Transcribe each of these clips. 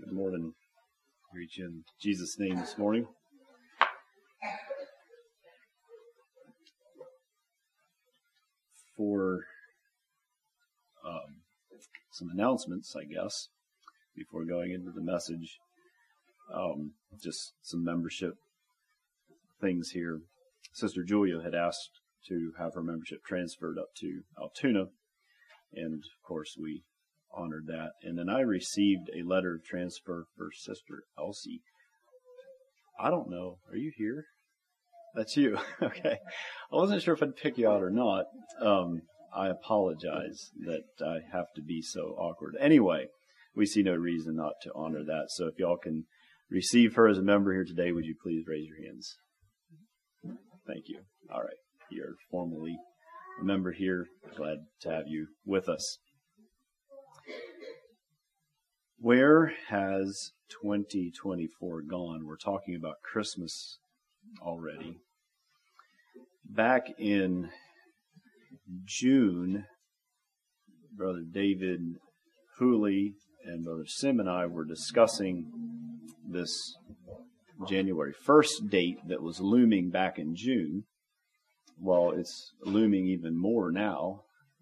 Good morning. Greet you in Jesus' name this morning. For some announcements, I guess, before going into the message. Just some membership things here. Sister Julia had asked to have her membership transferred up to Altoona, and of course we honored that. And then I received a letter of transfer for Sister Elsie. I don't know. Are you here? That's you. Okay. I wasn't sure if I'd pick you out or not. I apologize that I have to be so awkward. Anyway, we see no reason not to honor that. So if y'all can receive her as a member here today, would you please raise your hands? Thank you. All right. You're formally a member here. Glad to have you with us. Where has 2024 gone? We're talking about Christmas already. Back in June, Brother David Hooley and Brother Sim and I were discussing this January 1st date that was looming back in June. Well, it's looming even more now.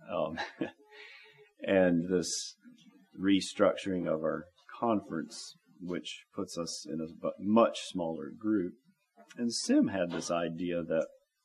And this restructuring of our conference, which puts us in a much smaller group. And Sim had this idea that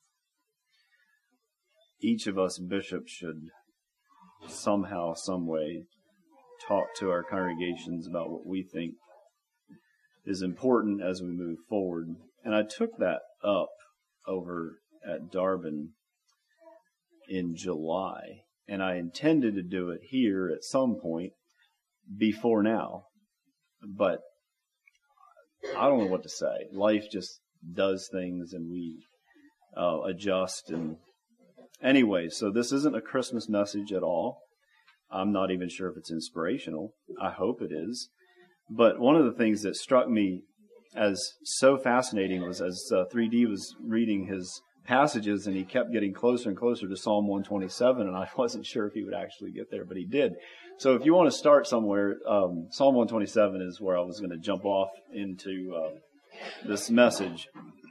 each of us bishops should somehow, some way, talk to our congregations about what we think is important as we move forward. And I took that up over at Darwin in July, and I intended to do it here at some point before now, but I don't know what to say. Life just does things, and we adjust. And anyway, so this isn't a Christmas message at all. I'm not even sure if it's inspirational. I hope it is. But one of the things that struck me as so fascinating was as 3D was reading his passages, and he kept getting closer and closer to Psalm 127, and I wasn't sure if he would actually get there, but he did. So if you want to start somewhere, Psalm 127 is where I was going to jump off into this message.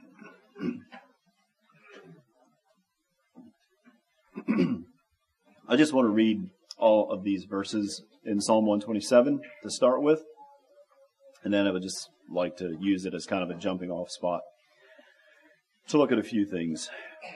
I just want to read all of these verses in Psalm 127 to start with, and then I would just like to use it as kind of a jumping off spot to look at a few things.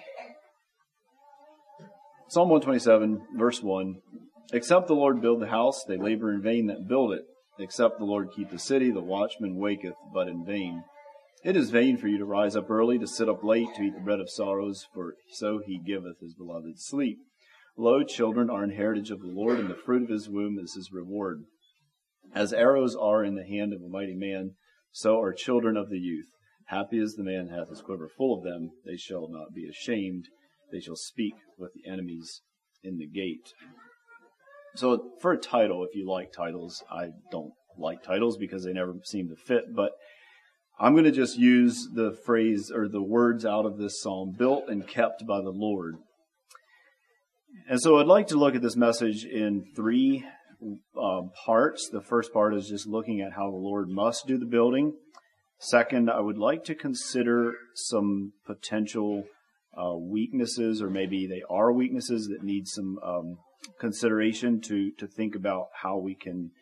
Psalm 127, verse 1. Except the Lord build the house, they labor in vain that build it. Except the Lord keep the city, the watchman waketh, but in vain. It is vain for you to rise up early, to sit up late, to eat the bread of sorrows, for so he giveth his beloved sleep. Lo, children are an heritage of the Lord, and the fruit of his womb is his reward. As arrows are in the hand of a mighty man, so are children of the youth. Happy is the man hath his quiver full of them. They shall not be ashamed. They shall speak with the enemies in the gate. So for a title, if you like titles, I don't like titles because they never seem to fit, but I'm going to just use the phrase or the words out of this psalm, built and kept by the Lord. And so I'd like to look at this message in three parts. The first part is just looking at how the Lord must do the building. Second, I would like to consider some potential weaknesses, or maybe they are weaknesses that need some consideration to think about how we can,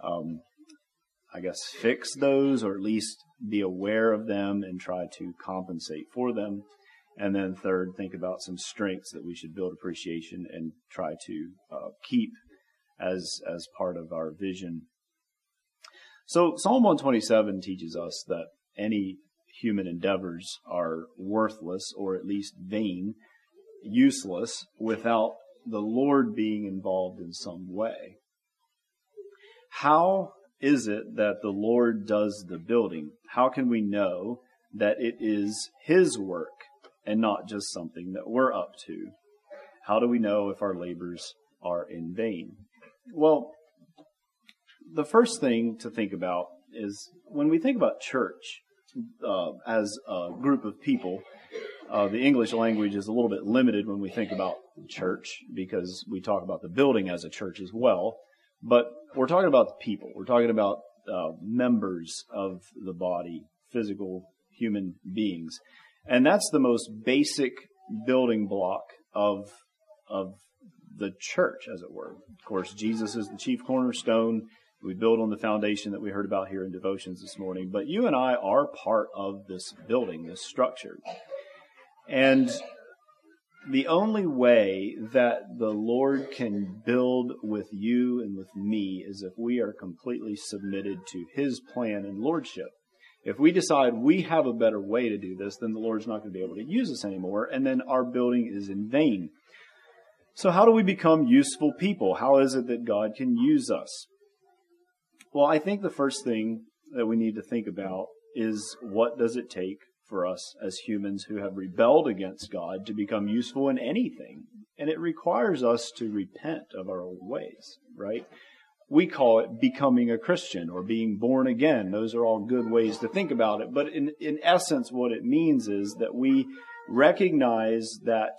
fix those, or at least be aware of them and try to compensate for them. And then third, think about some strengths that we should build appreciation and try to keep as part of our vision. So Psalm 127 teaches us that any human endeavors are worthless, or at least vain, useless, without the Lord being involved in some way. How is it that the Lord does the building? How can we know that it is his work and not just something that we're up to? How do we know if our labors are in vain? Well, the first thing to think about is when we think about church as a group of people, the English language is a little bit limited when we think about church because we talk about the building as a church as well. But we're talking about the people. We're talking about members of the body, physical human beings. And that's the most basic building block of the church, as it were. Of course, Jesus is the chief cornerstone. We build on the foundation that we heard about here in devotions this morning. But you and I are part of this building, this structure. And the only way that the Lord can build with you and with me is if we are completely submitted to His plan and lordship. If we decide we have a better way to do this, then the Lord's not going to be able to use us anymore, and then our building is in vain. So how do we become useful people? How is it that God can use us? Well, I think the first thing that we need to think about is, what does it take for us as humans who have rebelled against God to become useful in anything? And it requires us to repent of our old ways, right? We call it becoming a Christian or being born again. Those are all good ways to think about it. But in essence, what it means is that we recognize that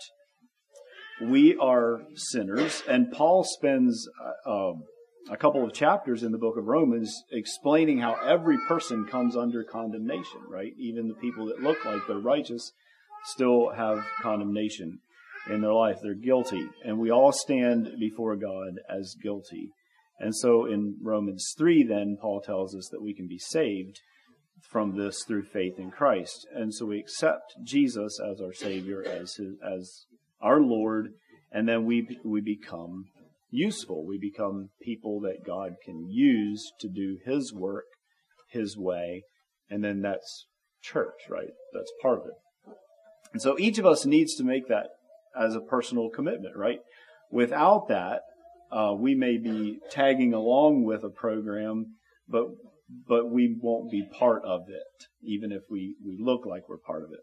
we are sinners. And Paul spends a couple of chapters in the book of Romans explaining how every person comes under condemnation, right? Even the people that look like they're righteous still have condemnation in their life. They're guilty. And we all stand before God as guilty. And so in Romans 3, then, Paul tells us that we can be saved from this through faith in Christ. And so we accept Jesus as our Savior, as our Lord, and then we become useful. We become people that God can use to do His work, His way, and then that's church, right? That's part of it. And so each of us needs to make that as a personal commitment, right? Without that, we may be tagging along with a program, but we won't be part of it, even if we look like we're part of it.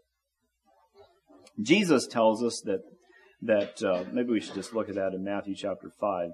Jesus tells us that maybe we should just look at that in Matthew chapter 5,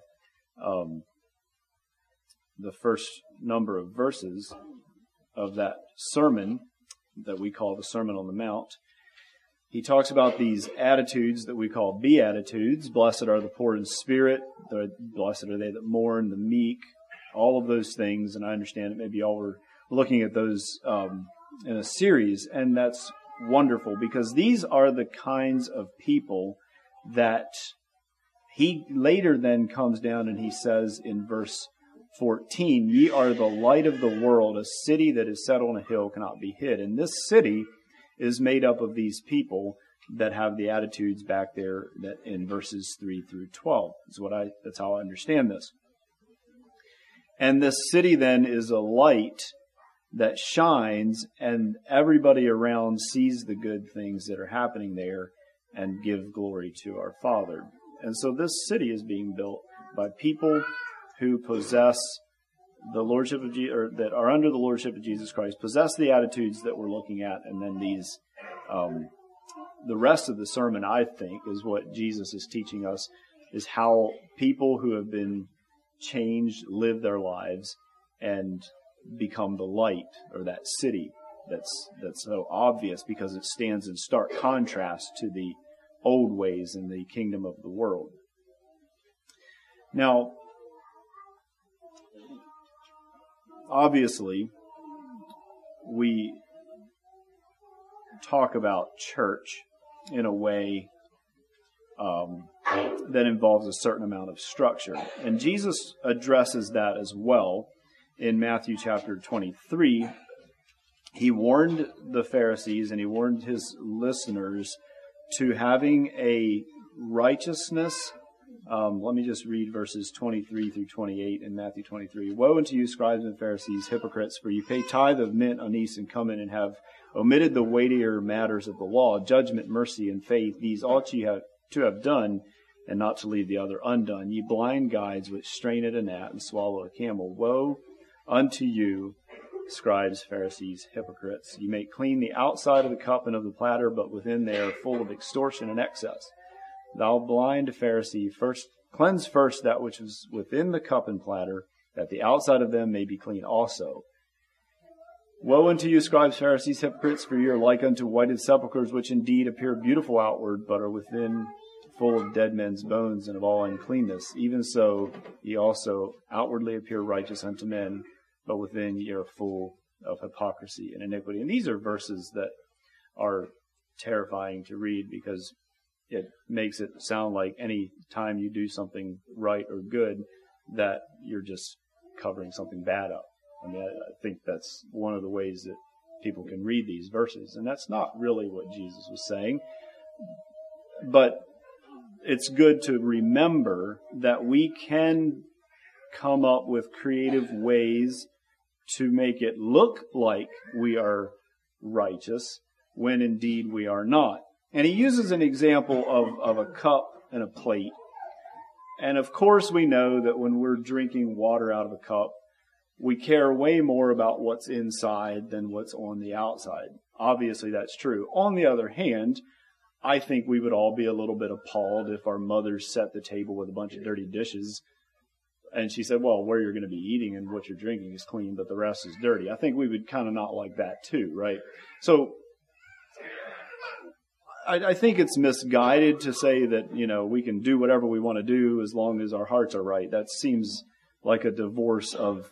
the first number of verses of that sermon that we call the Sermon on the Mount. He talks about these attitudes that we call beatitudes. Blessed are the poor in spirit. Blessed are they that mourn, the meek, all of those things. And I understand that maybe y'all were looking at those in a series, and that's wonderful because these are the kinds of people that he later then comes down and he says in verse 14, ye are the light of the world, a city that is set on a hill cannot be hid. And this city is made up of these people that have the attitudes back there that in verses 3 through 12. That's how I understand this. And this city then is a light that shines, and everybody around sees the good things that are happening there and give glory to our Father. And so this city is being built by people who possess the lordship of Jesus, or that are under the lordship of Jesus Christ, possess the attitudes that we're looking at, and then these, the rest of the sermon, I think, is what Jesus is teaching us, is how people who have been changed live their lives and become the light, or that city that's so obvious because it stands in stark contrast to the old ways in the kingdom of the world. Now, obviously, we talk about church in a way that involves a certain amount of structure. And Jesus addresses that as well in Matthew chapter 23. He warned the Pharisees and he warned his listeners to having a righteousness. Let me just read verses 23 through 28 in Matthew 23. Woe unto you, scribes and Pharisees, hypocrites, for you pay tithe of mint, anise, and cumin, and have omitted the weightier matters of the law, judgment, mercy, and faith. These ought ye to have done, and not to leave the other undone. Ye blind guides, which strain at a gnat and swallow a camel. Woe unto you, scribes, Pharisees, hypocrites! You make clean the outside of the cup and of the platter, but within they are full of extortion and excess. Thou blind Pharisee, cleanse first that which is within the cup and platter, that the outside of them may be clean also. Woe unto you, scribes, Pharisees, hypocrites, for ye are like unto whited sepulchres, which indeed appear beautiful outward, but are within full of dead men's bones and of all uncleanness. Even so, ye also outwardly appear righteous unto men, but within you're full of hypocrisy and iniquity. And these are verses that are terrifying to read because it makes it sound like any time you do something right or good that you're just covering something bad up. I mean, I think that's one of the ways that people can read these verses, and that's not really what Jesus was saying. But it's good to remember that we can come up with creative ways to make it look like we are righteous when indeed we are not. And he uses an example of a cup and a plate. And of course we know that when we're drinking water out of a cup, we care way more about what's inside than what's on the outside. Obviously that's true. On the other hand, I think we would all be a little bit appalled if our mothers set the table with a bunch of dirty dishes and she said, well, where you're going to be eating and what you're drinking is clean, but the rest is dirty. I think we would kind of not like that too, right? So I think it's misguided to say that, we can do whatever we want to do as long as our hearts are right. That seems like a divorce of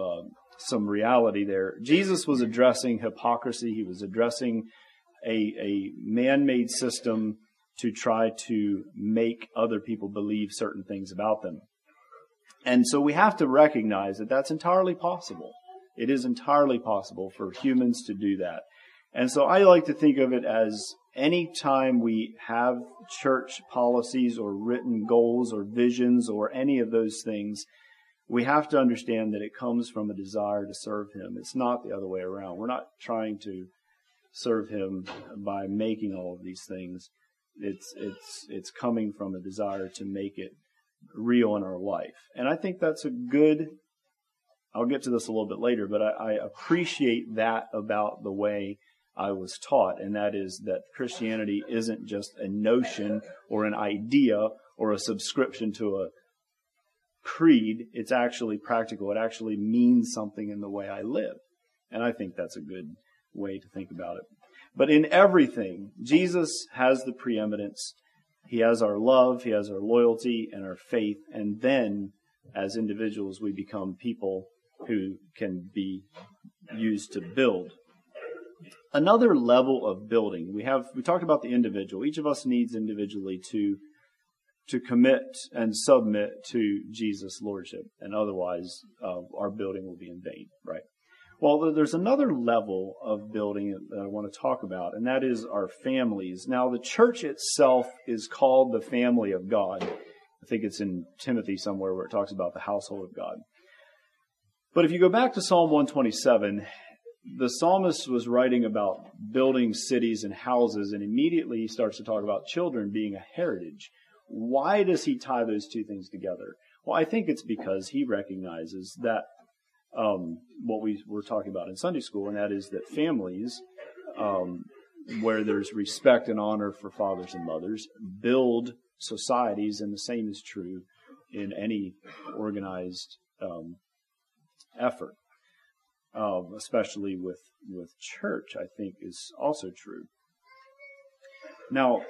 some reality there. Jesus was addressing hypocrisy. He was addressing a man-made system to try to make other people believe certain things about them. And so we have to recognize that that's entirely possible. It is entirely possible for humans to do that. And so I like to think of it as any time we have church policies or written goals or visions or any of those things, we have to understand that it comes from a desire to serve Him. It's not the other way around. We're not trying to serve Him by making all of these things. It's coming from a desire to make it real in our life. And I think that's a good, I'll get to this a little bit later, but I appreciate that about the way I was taught, and that is that Christianity isn't just a notion or an idea or a subscription to a creed. It's actually practical. It actually means something in the way I live. And I think that's a good way to think about it. But in everything, Jesus has the preeminence. He has our love, He has our loyalty and our faith, and then as individuals we become people who can be used to build. Another level of building, we talked about the individual. Each of us needs individually to commit and submit to Jesus' lordship, and otherwise our building will be in vain, right? Well, there's another level of building that I want to talk about, and that is our families. Now, the church itself is called the family of God. I think it's in Timothy somewhere where it talks about the household of God. But if you go back to Psalm 127, the psalmist was writing about building cities and houses, and immediately he starts to talk about children being a heritage. Why does he tie those two things together? Well, I think it's because he recognizes that what we were talking about in Sunday school, and that is that families, where there's respect and honor for fathers and mothers, build societies, and the same is true in any organized effort. Especially with church, I think is also true. Now,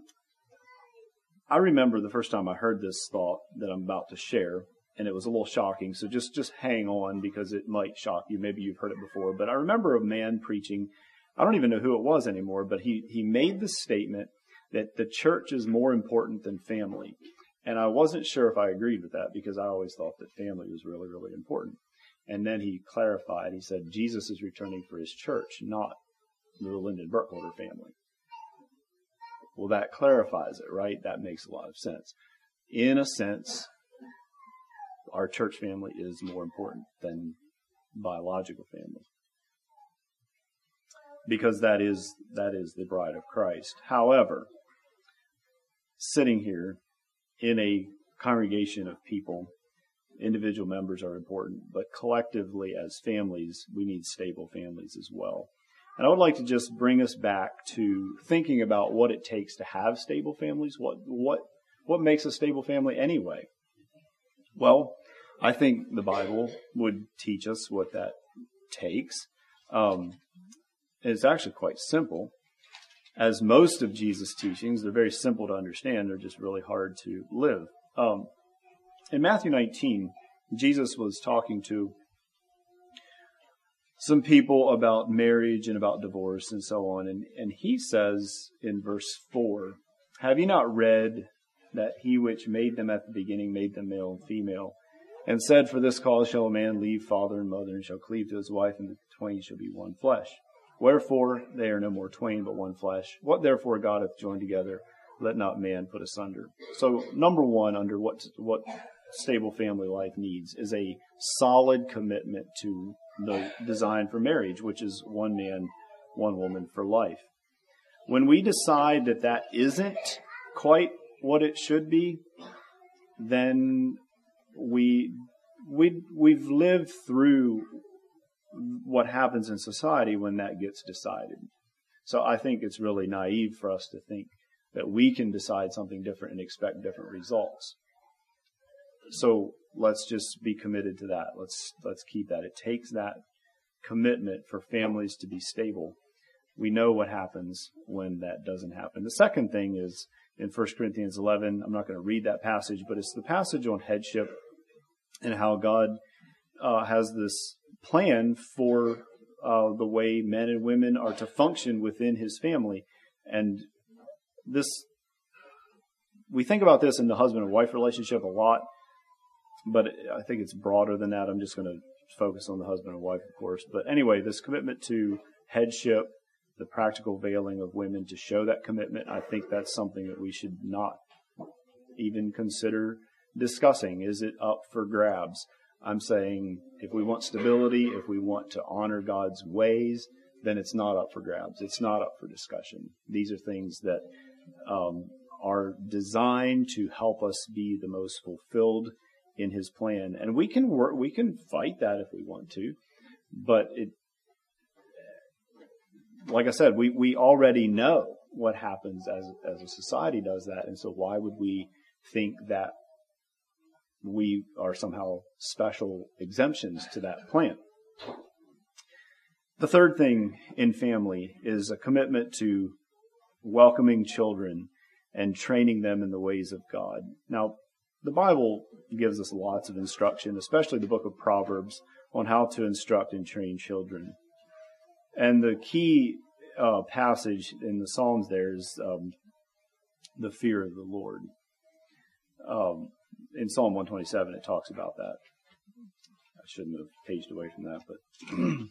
I remember the first time I heard this thought that I'm about to share, and it was a little shocking, so just hang on because it might shock you. Maybe you've heard it before, but I remember a man preaching, I don't even know who it was anymore, but he made the statement that the church is more important than family. And I wasn't sure if I agreed with that because I always thought that family was really, really important. And then he clarified, he said, Jesus is returning for His church, not the Lyndon Burkholder family. Well, that clarifies it, right? That makes a lot of sense. In a sense, our church family is more important than biological family. Because that is the bride of Christ. However, sitting here in a congregation of people, individual members are important, but collectively as families, we need stable families as well. And I would like to just bring us back to thinking about what it takes to have stable families. What makes a stable family anyway? Well, I think the Bible would teach us what that takes. It's actually quite simple. As most of Jesus' teachings, they're very simple to understand. They're just really hard to live. In Matthew 19, Jesus was talking to some people about marriage and about divorce and so on. And he says in verse 4, have you not read that he which made them at the beginning made them male and female, and said, for this cause shall a man leave father and mother, and shall cleave to his wife, and the twain shall be one flesh. Wherefore they are no more twain, but one flesh. What therefore God hath joined together, let not man put asunder. So number one, under what stable family life needs is a solid commitment to the design for marriage, which is one man, one woman for life. When we decide that that isn't quite what it should be, then we've lived through what happens in society when that gets decided. So I think it's really naive for us to think that we can decide something different and expect different results. So let's just be committed to that. Let's keep that. It takes that commitment for families to be stable. We know what happens when that doesn't happen. The second thing is in 1 Corinthians 11. I'm not going to read that passage, but it's the passage on headship and how God has this plan for the way men and women are to function within his family. And we think about this in the husband and wife relationship a lot, but I think it's broader than that. I'm just going to focus on the husband and wife, of course. But anyway, this commitment to headship, the practical veiling of women to show that commitment, I think that's something that we should not even consider discussing. Is it up for grabs? I'm saying if we want stability, if we want to honor God's ways, then it's not up for grabs. It's not up for discussion. These are things that are designed to help us be the most fulfilled in his plan. And we can fight that if we want to, but like I said, we already know what happens as a society does that. And so why would we think that we are somehow special exemptions to that plan? The third thing in family is a commitment to welcoming children and training them in the ways of God. Now, the Bible gives us lots of instruction, especially the book of Proverbs, on how to instruct and train children. And the key passage in the Psalms there is the fear of the Lord. In Psalm 127, it talks about that. I shouldn't have paged away from that, but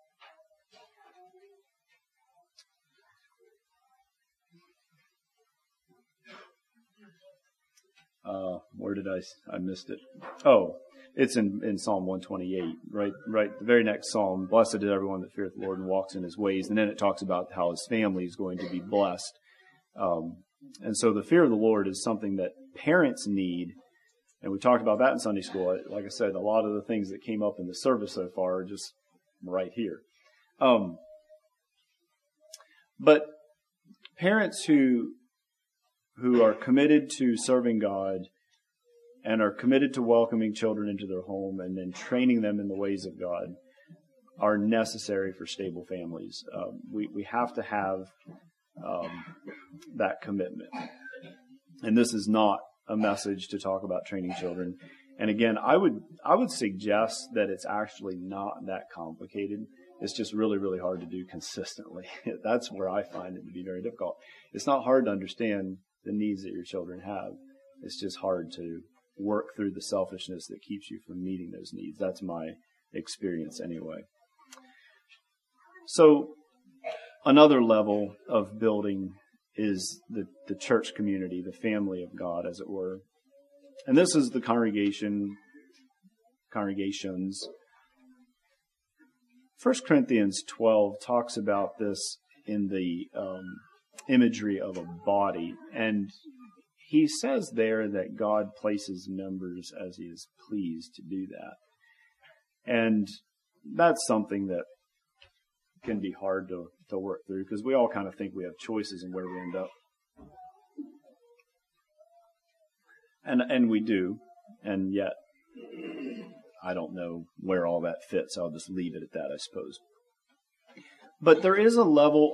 where did I missed it? Oh, it's in Psalm 128, right? The very next Psalm, blessed is everyone that feareth the Lord and walks in his ways. And then it talks about how his family is going to be blessed. And so the fear of the Lord is something that parents need. And we talked about that in Sunday school. Like I said, a lot of the things that came up in the service so far are just right here. But parents who are committed to serving God and are committed to welcoming children into their home and then training them in the ways of God are necessary for stable families. We have to have that commitment. And this is not a message to talk about training children. And again, I would suggest that it's actually not that complicated. It's just really, really hard to do consistently. That's where I find it to be very difficult. It's not hard to understand the needs that your children have. It's just hard to work through the selfishness that keeps you from meeting those needs. That's my experience anyway. So another level of building is the church community, the family of God, as it were. And this is the congregations. 1 Corinthians 12 talks about this in the imagery of a body. And he says there that God places members as he is pleased to do that. And that's something that can be hard to work through because we all kind of think we have choices in where we end up. And we do. And yet, I don't know where all that fits. I'll just leave it at that, I suppose. But there is a level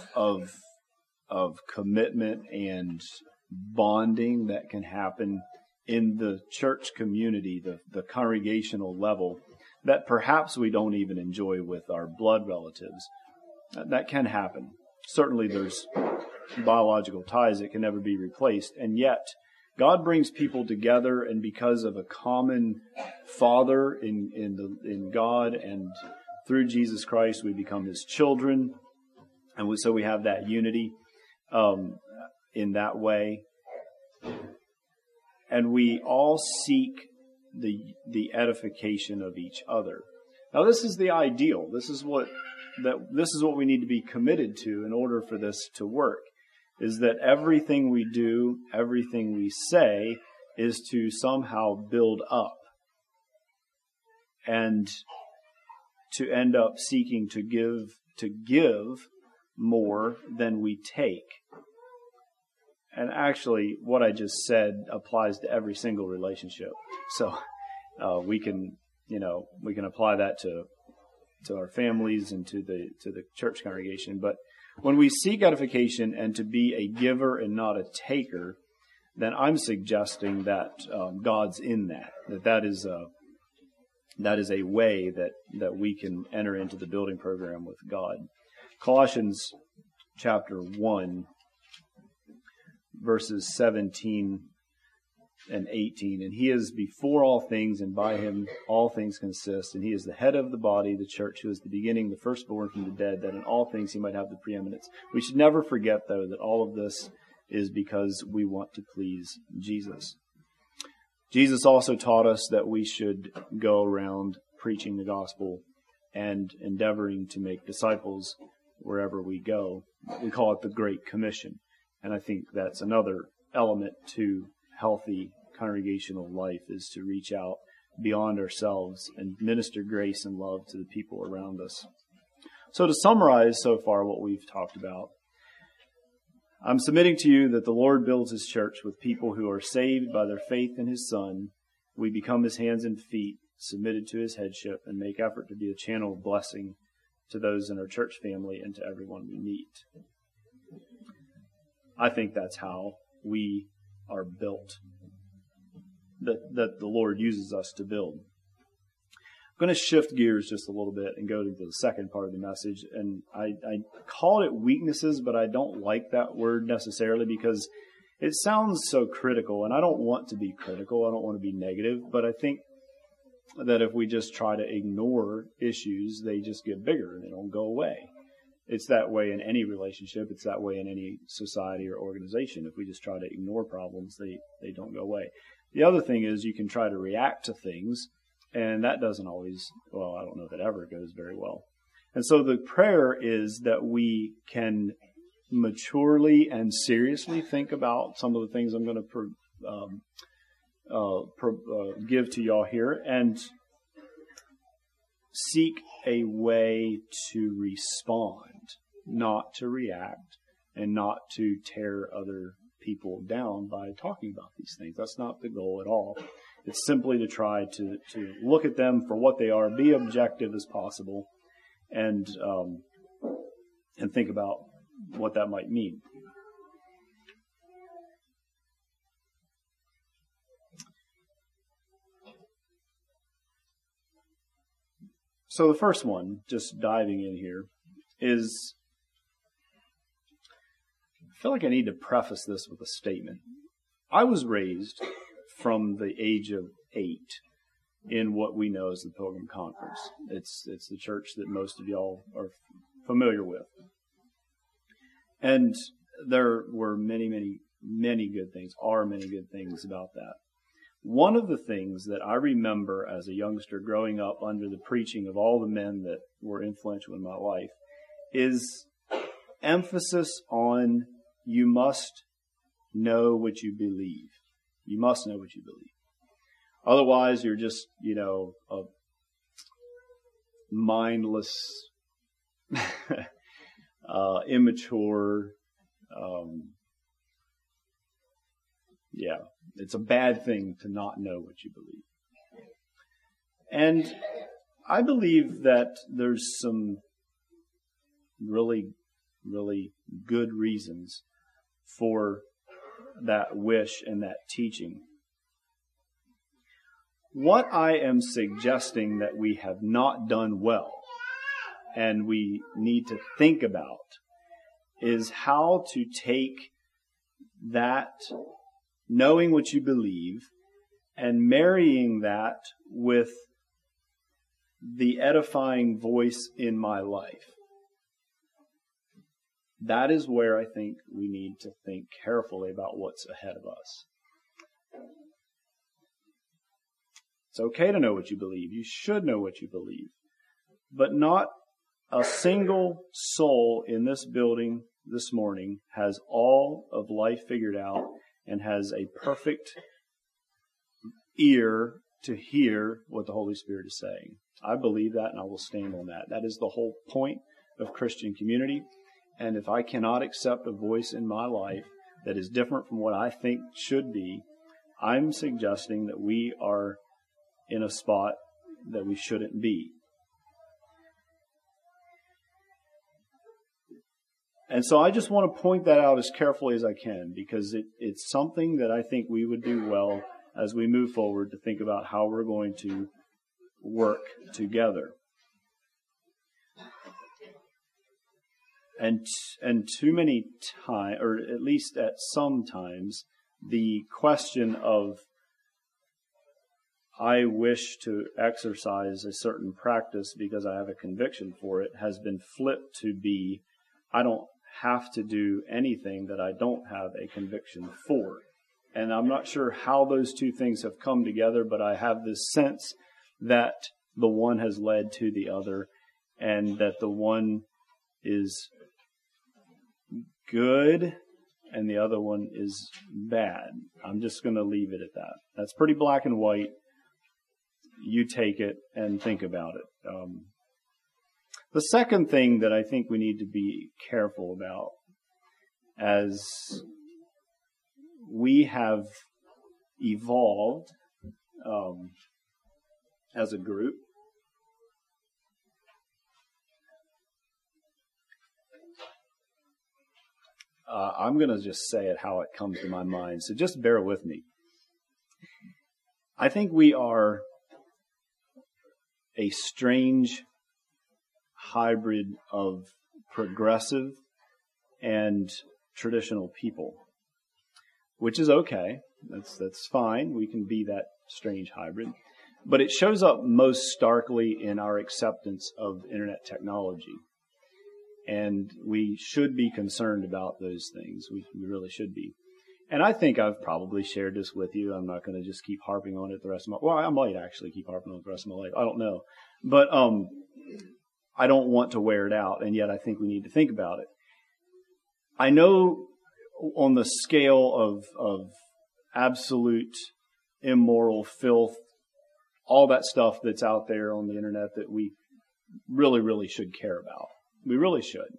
of commitment and bonding that can happen in the church community, the congregational level, that perhaps we don't even enjoy with our blood relatives. That can happen. Certainly there's biological ties that can never be replaced, and yet God brings people together, and because of a common Father in God and through Jesus Christ, we become His children, and so we have that unity in that way. And we all seek the edification of each other. Now, this is the ideal. This is what we need to be committed to in order for this to work. Is that everything we do, everything we say, is to somehow build up and to end up seeking to give more than we take. And actually, what I just said applies to every single relationship. So we can apply that to our families and to the church congregation. But when we seek edification and to be a giver and not a taker, then I'm suggesting that God's in that is a way that we can enter into the building program with God. Colossians chapter 1, verses 17 and 18. And He is before all things, and by Him all things consist. And He is the head of the body, the church, who is the beginning, the firstborn from the dead, that in all things He might have the preeminence. We should never forget, though, that all of this is because we want to please Jesus. Jesus also taught us that we should go around preaching the gospel and endeavoring to make disciples wherever we go. We call it the Great Commission. And I think that's another element to healthy congregational life, is to reach out beyond ourselves and minister grace and love to the people around us. So to summarize so far what we've talked about, I'm submitting to you that the Lord builds His church with people who are saved by their faith in His Son. We become His hands and feet, submitted to His headship, and make effort to be a channel of blessing to those in our church family and to everyone we meet. I think that's how we are built, that the Lord uses us to build. I'm going to shift gears just a little bit and go to the second part of the message. And I called it weaknesses, but I don't like that word necessarily because it sounds so critical, and I don't want to be critical. I don't want to be negative, but I think that if we just try to ignore issues, they just get bigger and they don't go away. It's that way in any relationship. It's that way in any society or organization. If we just try to ignore problems, they don't go away. The other thing is you can try to react to things, and that doesn't always, well, I don't know if it ever goes very well. And so the prayer is that we can maturely and seriously think about some of the things I'm going to give to y'all here, and seek a way to respond, not to react, and not to tear other people down by talking about these things. That's not the goal at all. It's simply to try to look at them for what they are, be objective as possible, and think about what that might mean. So the first one, just diving in here, is I feel like I need to preface this with a statement. I was raised from the age of 8 in what we know as the Pilgrim Conference. It's the church that most of y'all are familiar with. And there were many, many, many good things, many good things about that. One of the things that I remember as a youngster growing up under the preaching of all the men that were influential in my life is emphasis on you must know what you believe. You must know what you believe. Otherwise, you're just, a mindless, immature, it's a bad thing to not know what you believe. And I believe that there's some really, really good reasons for that wish and that teaching. What I am suggesting that we have not done well and we need to think about is how to take that, knowing what you believe, and marrying that with the edifying voice in my life. That is where I think we need to think carefully about what's ahead of us. It's okay to know what you believe. You should know what you believe. But not a single soul in this building this morning has all of life figured out and has a perfect ear to hear what the Holy Spirit is saying. I believe that, and I will stand on that. That is the whole point of Christian community. And if I cannot accept a voice in my life that is different from what I think should be, I'm suggesting that we are in a spot that we shouldn't be. And so I just want to point that out as carefully as I can, because it's something that I think we would do well as we move forward to think about how we're going to work together. And too many times, or at least at some times, the question of I wish to exercise a certain practice because I have a conviction for it has been flipped to be I don't have to do anything that I don't have a conviction for. And I'm not sure how those two things have come together, but I have this sense that the one has led to the other, and that the one is good and the other one is bad. I'm just going to leave it at that. That's pretty black and white. You take it and think about it. The second thing that I think we need to be careful about as we have evolved as a group, I'm going to just say it how it comes to my mind, so just bear with me. I think we are a strange hybrid of progressive and traditional people, which is okay. That's fine. We can be that strange hybrid. But it shows up most starkly in our acceptance of internet technology. And we should be concerned about those things. We really should be. And I think I've probably shared this with you. I'm not going to just keep harping on it the rest of my... Well, I might actually keep harping on it the rest of my life. I don't know. But I don't want to wear it out, and yet I think we need to think about it. I know on the scale of absolute immoral filth, all that stuff that's out there on the internet that we really, really should care about. We really should.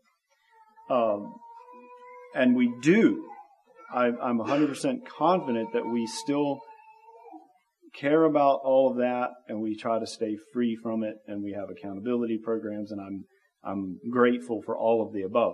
And we do. I'm 100% confident that we still care about all of that, and we try to stay free from it, and we have accountability programs, and I'm grateful for all of the above.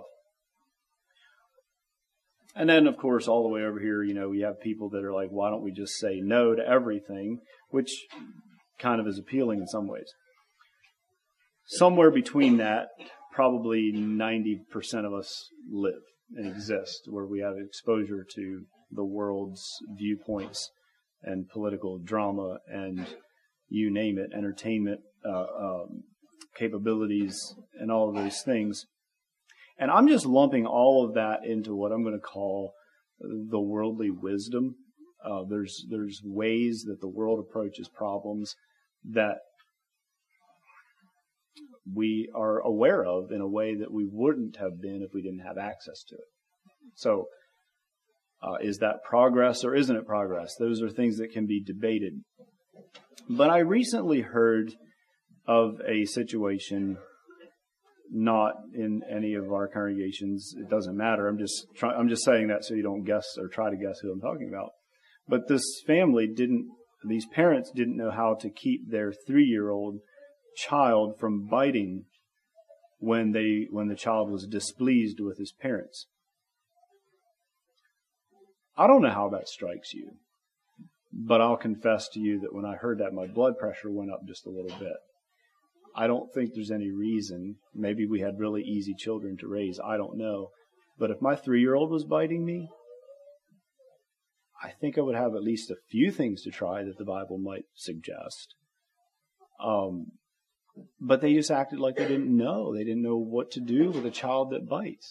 And then, of course, all the way over here, we have people that are like, why don't we just say no to everything, which kind of is appealing in some ways. Somewhere between that, probably 90% of us live and exist, where we have exposure to the world's viewpoints and political drama and you name it, entertainment capabilities and all of those things. And I'm just lumping all of that into what I'm going to call the worldly wisdom. There's ways that the world approaches problems that we are aware of in a way that we wouldn't have been if we didn't have access to it. So, is that progress or isn't it progress? Those are things that can be debated. But I recently heard of a situation, not in any of our congregations. It doesn't matter. I'm just saying that so you don't guess or try to guess who I'm talking about. But these parents didn't know how to keep their 3-year-old child from biting when the child was displeased with his parents. I don't know how that strikes you. But I'll confess to you that when I heard that, my blood pressure went up just a little bit. I don't think there's any reason. Maybe we had really easy children to raise. I don't know. But if my 3-year-old was biting me, I think I would have at least a few things to try that the Bible might suggest. But they just acted like they didn't know. They didn't know what to do with a child that bites.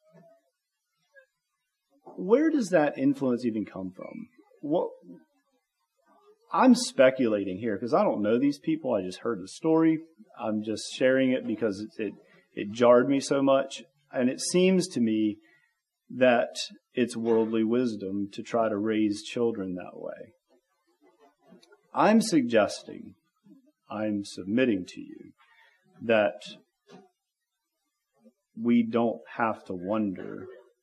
Where does that influence even come from? What? I'm speculating here because I don't know these people. I just heard the story. I'm just sharing it because it jarred me so much. And it seems to me that it's worldly wisdom to try to raise children that way. I'm submitting to you that we don't have to wonder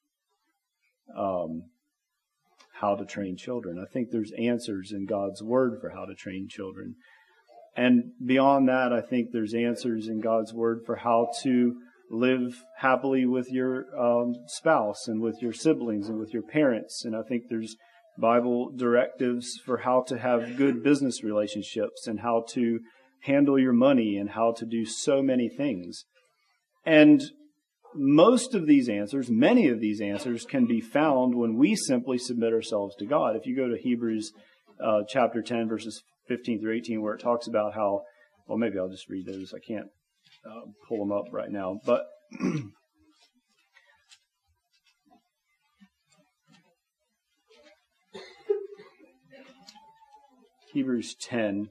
how to train children. I think there's answers in God's Word for how to train children. And beyond that, I think there's answers in God's Word for how to live happily with your spouse and with your siblings and with your parents. And I think there's Bible directives for how to have good business relationships and how to handle your money and how to do so many things. And most of these answers, many of these answers can be found when we simply submit ourselves to God. If you go to Hebrews chapter 10, verses 15 through 18, where it talks about how, well, maybe I'll just read those. I can't pull them up right now. But Hebrews 10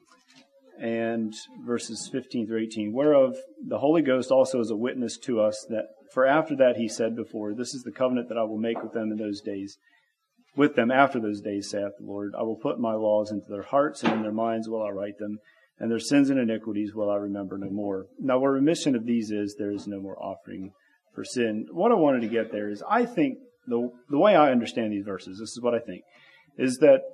and verses 15 through 18, whereof the Holy Ghost also is a witness to us, that for after that he said before, this is the covenant that I will make with them in those days. With them after those days, saith the Lord, I will put my laws into their hearts, and in their minds will I write them, and their sins and iniquities will I remember no more. Now, where remission of these is, there is no more offering for sin. What I wanted to get there is, I think, the way I understand these verses, this is what I think, is that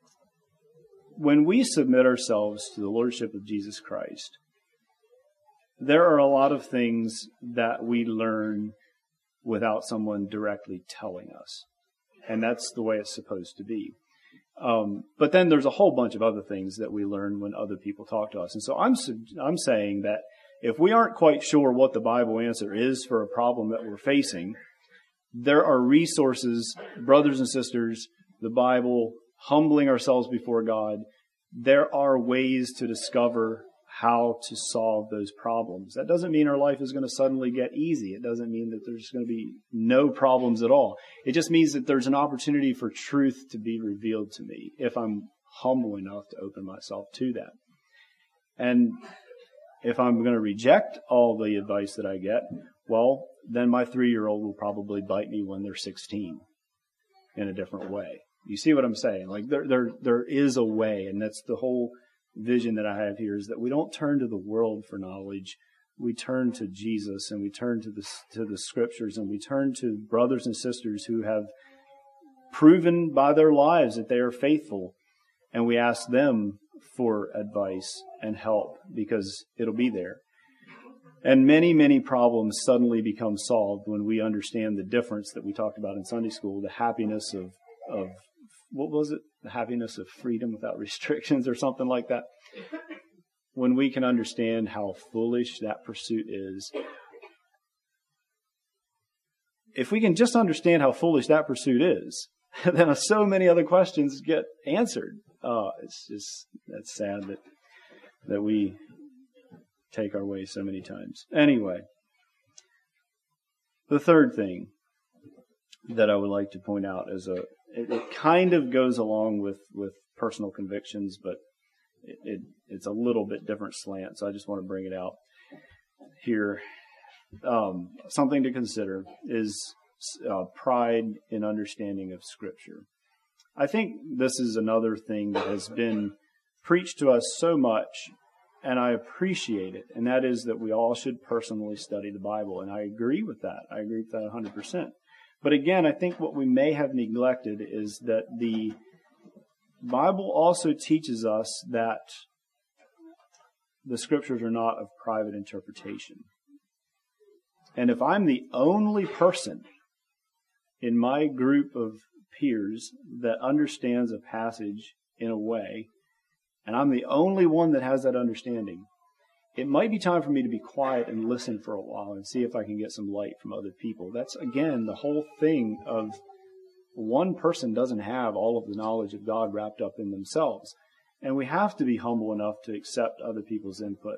when we submit ourselves to the Lordship of Jesus Christ, there are a lot of things that we learn without someone directly telling us. And that's the way it's supposed to be. But then there's a whole bunch of other things that we learn when other people talk to us. And so I'm saying that if we aren't quite sure what the Bible answer is for a problem that we're facing, there are resources, brothers and sisters, the Bible, humbling ourselves before God. There are ways to discover how to solve those problems. That doesn't mean our life is going to suddenly get easy. It doesn't mean that there's going to be no problems at all. It just means that there's an opportunity for truth to be revealed to me if I'm humble enough to open myself to that. And if I'm going to reject all the advice that I get, well, then my 3-year-old will probably bite me when they're 16 in a different way. You see what I'm saying? Like there is a way, and that's the whole vision that I have here, is that we don't turn to the world for knowledge. We turn to Jesus, and we turn to the Scriptures, and we turn to brothers and sisters who have proven by their lives that they are faithful, and we ask them for advice and help because it'll be there. And many, many problems suddenly become solved when we understand the difference that we talked about in Sunday school, the happiness of what was it? The happiness of freedom without restrictions or something like that. When we can understand how foolish that pursuit is. If we can just understand how foolish that pursuit is, then so many other questions get answered. That's sad that we take our way so many times. Anyway, the third thing that I would like to point out is it kind of goes along with personal convictions, but it's a little bit different slant, so I just want to bring it out here. Something to consider is pride in understanding of Scripture. I think this is another thing that has been preached to us so much, and I appreciate it, and that is that we all should personally study the Bible, and I agree with that. I agree with that 100%. But again, I think what we may have neglected is that the Bible also teaches us that the Scriptures are not of private interpretation. And if I'm the only person in my group of peers that understands a passage in a way, and I'm the only one that has that understanding, it might be time for me to be quiet and listen for a while and see if I can get some light from other people. That's, again, the whole thing of one person doesn't have all of the knowledge of God wrapped up in themselves. And we have to be humble enough to accept other people's input.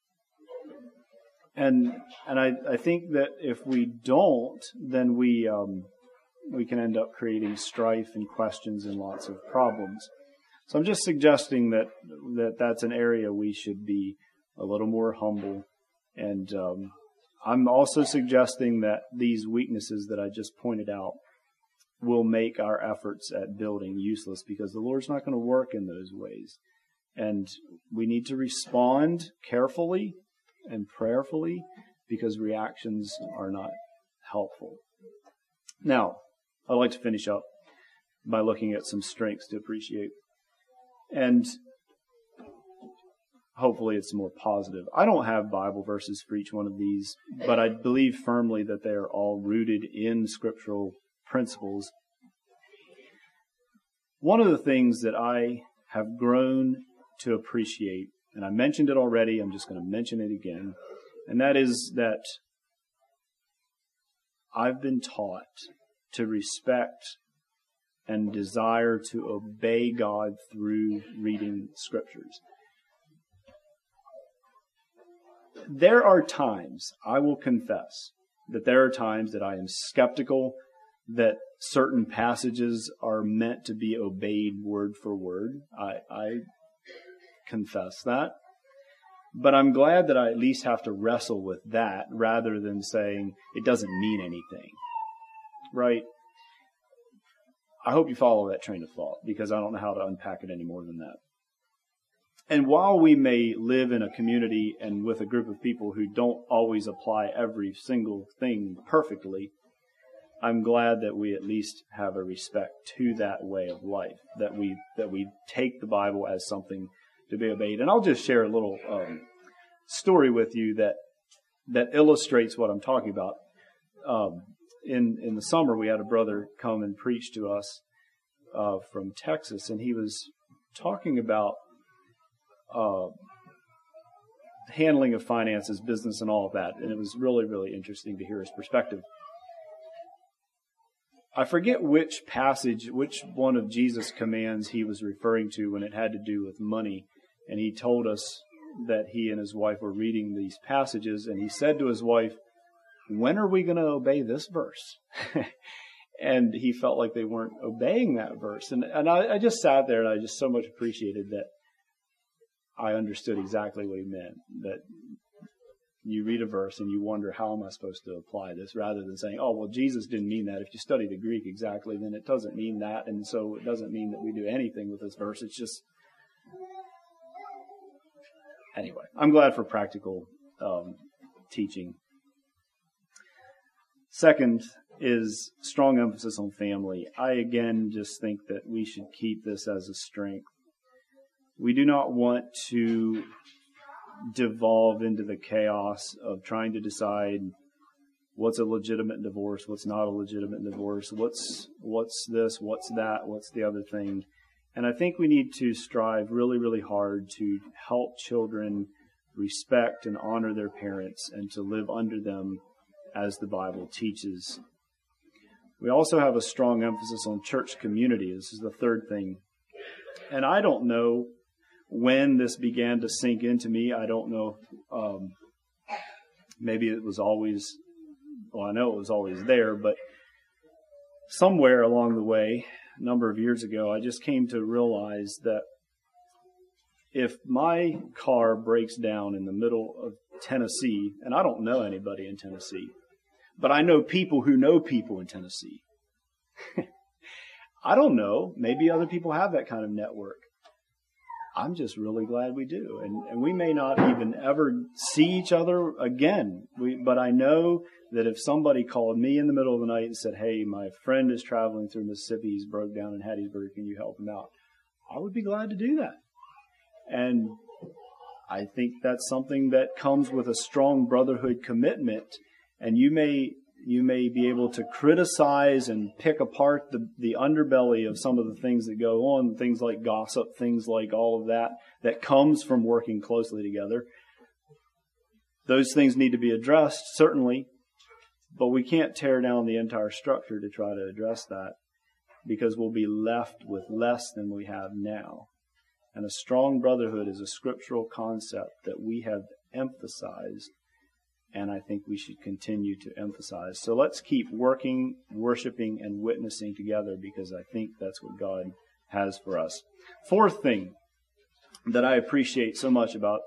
And I think that if we don't, then we can end up creating strife and questions and lots of problems. So I'm just suggesting that that's an area we should be a little more humble. And I'm also suggesting that these weaknesses that I just pointed out will make our efforts at building useless, because the Lord's not going to work in those ways. And we need to respond carefully and prayerfully, because reactions are not helpful. Now, I'd like to finish up by looking at some strengths to appreciate. And hopefully it's more positive. I don't have Bible verses for each one of these, but I believe firmly that they are all rooted in scriptural principles. One of the things that I have grown to appreciate, and I mentioned it already, I'm just going to mention it again, and that is that I've been taught to respect and desire to obey God through reading scriptures. There are times, I will confess, that there are times that I am skeptical that certain passages are meant to be obeyed word for word. I confess that. But I'm glad that I at least have to wrestle with that rather than saying it doesn't mean anything. Right? I hope you follow that train of thought, because I don't know how to unpack it any more than that. And while we may live in a community and with a group of people who don't always apply every single thing perfectly, I'm glad that we at least have a respect to that way of life, that we take the Bible as something to be obeyed. And I'll just share a little story with you that illustrates what I'm talking about. In the summer, we had a brother come and preach to us from Texas, and he was talking about handling of finances, business, and all of that. And it was really, really interesting to hear his perspective. I forget which passage, which one of Jesus' commands he was referring to when it had to do with money. And he told us that he and his wife were reading these passages, and he said to his wife, "When are we going to obey this verse?" And he felt like they weren't obeying that verse. And I just sat there, and I just so much appreciated that I understood exactly what he meant, that you read a verse and you wonder, how am I supposed to apply this, rather than saying, oh, well, Jesus didn't mean that. If you study the Greek exactly, then it doesn't mean that, and so it doesn't mean that we do anything with this verse. It's just... Anyway, I'm glad for practical teaching. Second is strong emphasis on family. I, again, just think that we should keep this as a strength. We do not want to devolve into the chaos of trying to decide what's a legitimate divorce, what's not a legitimate divorce, what's this, what's that, what's the other thing. And I think we need to strive really, really hard to help children respect and honor their parents and to live under them as the Bible teaches. We also have a strong emphasis on church community. This is the third thing. And I don't know when this began to sink into me. I don't know. Maybe it was always, well, I know it was always there, but somewhere along the way, a number of years ago, I just came to realize that if my car breaks down in the middle of Tennessee, and I don't know anybody in Tennessee, but I know people who know people in Tennessee. I don't know. Maybe other people have that kind of network. I'm just really glad we do. And we may not even ever see each other again. But I know that if somebody called me in the middle of the night and said, hey, my friend is traveling through Mississippi, he's broke down in Hattiesburg, can you help him out? I would be glad to do that. And I think that's something that comes with a strong brotherhood commitment. And you may You may be able to criticize and pick apart the underbelly of some of the things that go on, things like gossip, things like all of that comes from working closely together. Those things need to be addressed, certainly, but we can't tear down the entire structure to try to address that, because we'll be left with less than we have now. And a strong brotherhood is a scriptural concept that we have emphasized, and I think we should continue to emphasize. So let's keep working, worshiping, and witnessing together, because I think that's what God has for us. Fourth thing that I appreciate so much about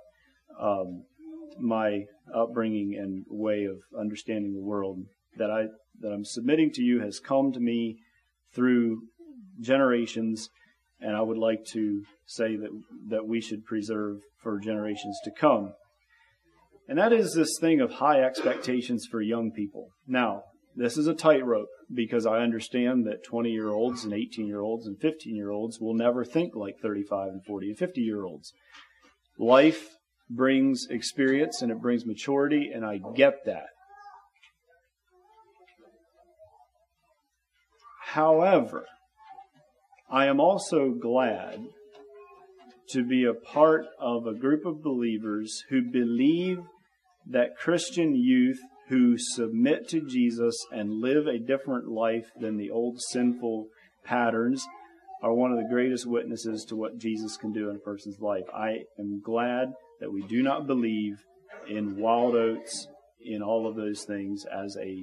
my upbringing and way of understanding the world that I'm submitting to you has come to me through generations, and I would like to say that we should preserve for generations to come. And that is this thing of high expectations for young people. Now, this is a tightrope, because I understand that 20-year-olds and 18-year-olds and 15-year-olds will never think like 35 and 40 and 50-year-olds. Life brings experience and it brings maturity, and I get that. However, I am also glad to be a part of a group of believers who believe that Christian youth who submit to Jesus and live a different life than the old sinful patterns are one of the greatest witnesses to what Jesus can do in a person's life. I am glad that we do not believe in wild oats, in all of those things as a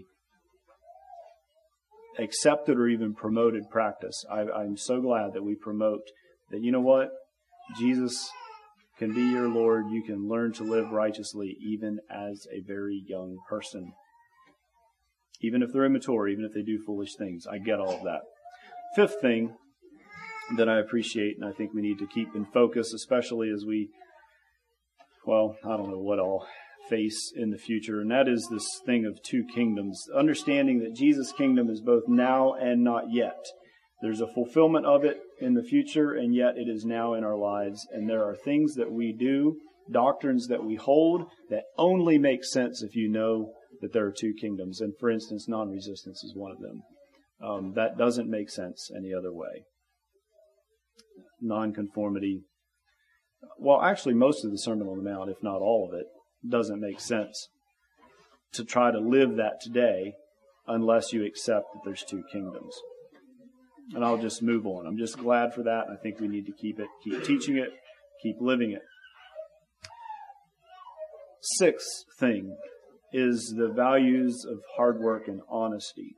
accepted or even promoted practice. I'm so glad that we promote that, you know what? Jesus can be your Lord. You can learn to live righteously even as a very young person. Even if they're immature, even if they do foolish things. I get all of that. Fifth thing that I appreciate and I think we need to keep in focus, especially as we, well, I don't know what I'll face in the future, and that is this thing of two kingdoms. Understanding that Jesus' kingdom is both now and not yet. There's a fulfillment of it in the future, and yet it is now in our lives. And there are things that we do, doctrines that we hold, that only make sense if you know that there are two kingdoms. And for instance, non-resistance is one of them. That doesn't make sense any other way. Non-conformity. Well, actually, most of the Sermon on the Mount, if not all of it, doesn't make sense to try to live that today unless you accept that there's two kingdoms. And I'll just move on. I'm just glad for that. I think we need to keep teaching it, keep living it. Sixth thing is the values of hard work and honesty.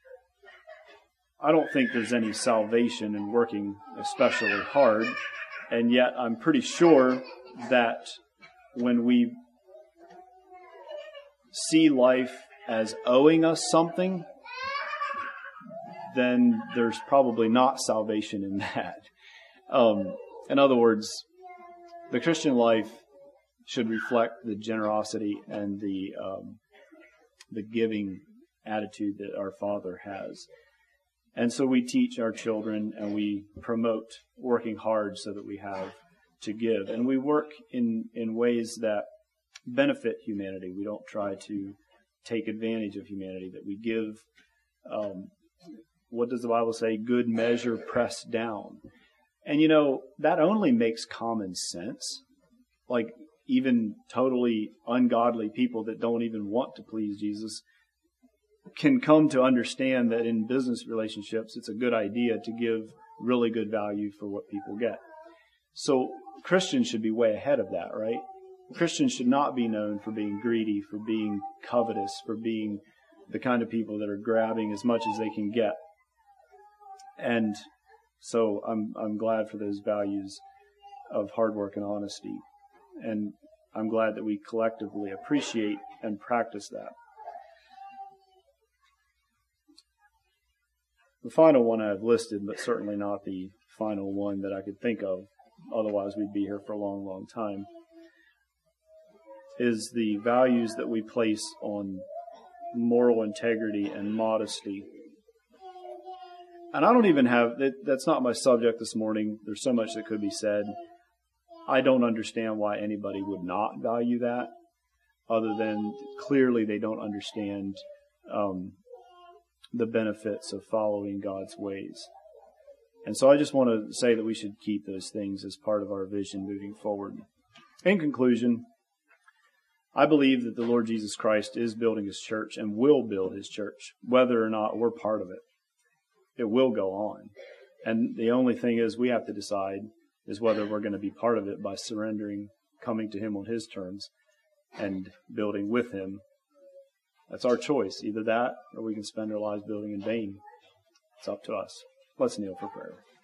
I don't think there's any salvation in working especially hard, and yet I'm pretty sure that when we see life as owing us something, then there's probably not salvation in that. In other words, the Christian life should reflect the generosity and the giving attitude that our Father has. And so we teach our children and we promote working hard so that we have to give. And we work in ways that benefit humanity. We don't try to take advantage of humanity, that we give, what does the Bible say? Good measure pressed down. And you know, that only makes common sense. Like even totally ungodly people that don't even want to please Jesus can come to understand that in business relationships, it's a good idea to give really good value for what people get. So Christians should be way ahead of that, right? Christians should not be known for being greedy, for being covetous, for being the kind of people that are grabbing as much as they can get. And so I'm glad for those values of hard work and honesty. And I'm glad that we collectively appreciate and practice that. The final one I've listed, but certainly not the final one that I could think of, otherwise we'd be here for a long, long time, is the values that we place on moral integrity and modesty. And I don't even have, that's not my subject this morning. There's so much that could be said. I don't understand why anybody would not value that, other than clearly they don't understand the benefits of following God's ways. And so I just want to say that we should keep those things as part of our vision moving forward. In conclusion, I believe that the Lord Jesus Christ is building His church and will build His church, whether or not we're part of it. It will go on. And the only thing is we have to decide is whether we're going to be part of it by surrendering, coming to Him on His terms, and building with Him. That's our choice. Either that, or we can spend our lives building in vain. It's up to us. Let's kneel for prayer.